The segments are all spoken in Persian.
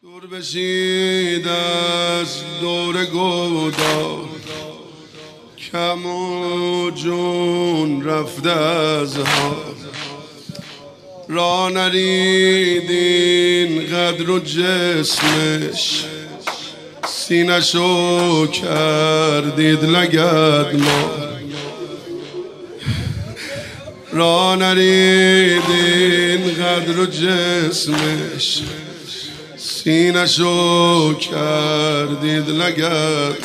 دور بشید از دور گودار، کم و جون رفته از ها. را نریدین قدر و جسمش، سینشو کردید لگد ما. را نریدین قدر و جسمش، سینشو کردید لگد.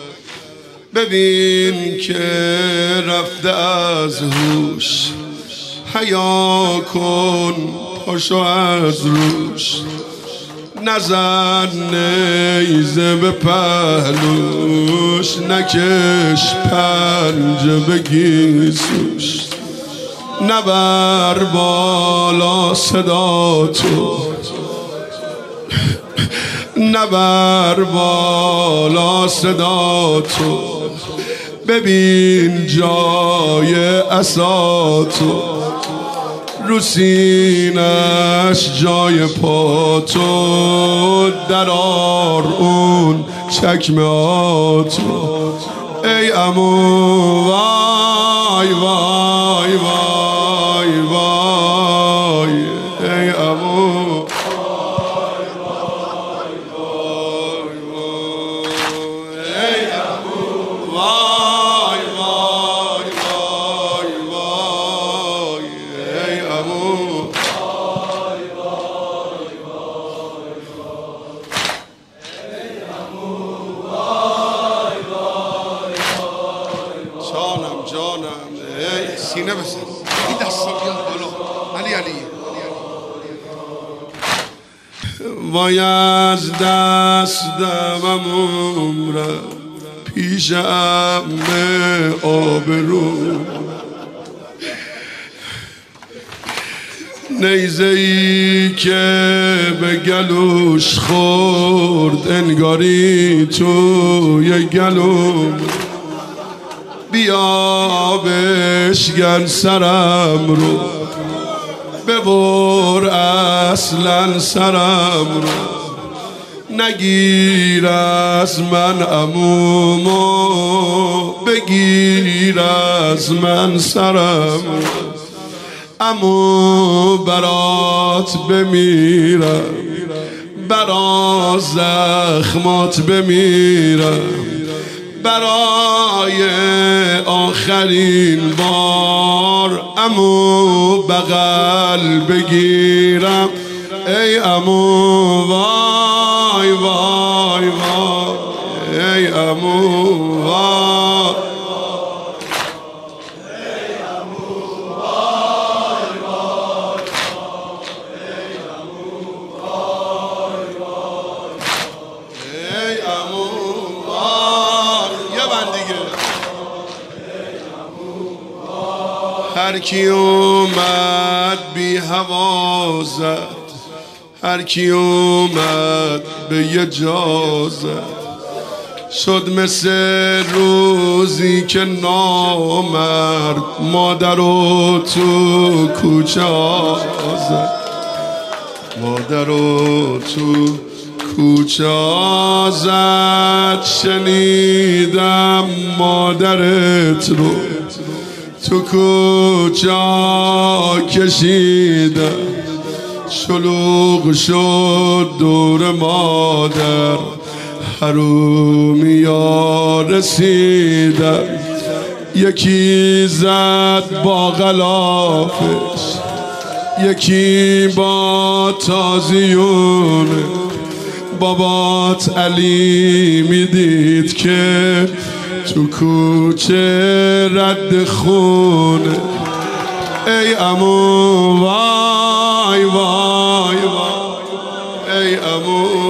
ببین که رفته از هوش، حیا کن پاشو از روش. نزن نیزه به پهلوش، نکش پنجه به گیسوش. نبر بالا صدا تو، نبر بالا صدا تو. ببین جای عصا تو، رو سینش جای پا تو. درار اون چکمه تو. ای عمو وای وای وای وای، ای عمو جانم. سینه بزن، این دستا بیاد بالا. علی وای از دستم عمرم پیش عمه آبرو. نیزه ای که به گلوش خورد، انگاری توی گلوم. بیا بشکن سرم رو، ببر اصلا سرم رو. نگیر از من عمومو، بگیر از من سرم رو. عمو برات بمیرم، برا زخمات بمیرم. برای آخرین بار عمو بغل بگیرم. ای عمو وای وای وای، ای عمو وای. هر کی اومد بی هوا زد، هر کی اومد به یه جا زد. شد مثل روزی که نامرد مادر رو تو کوچه زد. مادر رو تو کوچه زد. شنیدم مادرت رو تو کوچه کشیدم. شلوغ شد دور مادر، حرومیا رسیدم. یکی زد با غلافش، یکی با تازیونه. بابات علی میدید که تو کوچه رد خونه. ای عمو وای وای وای، ای عمو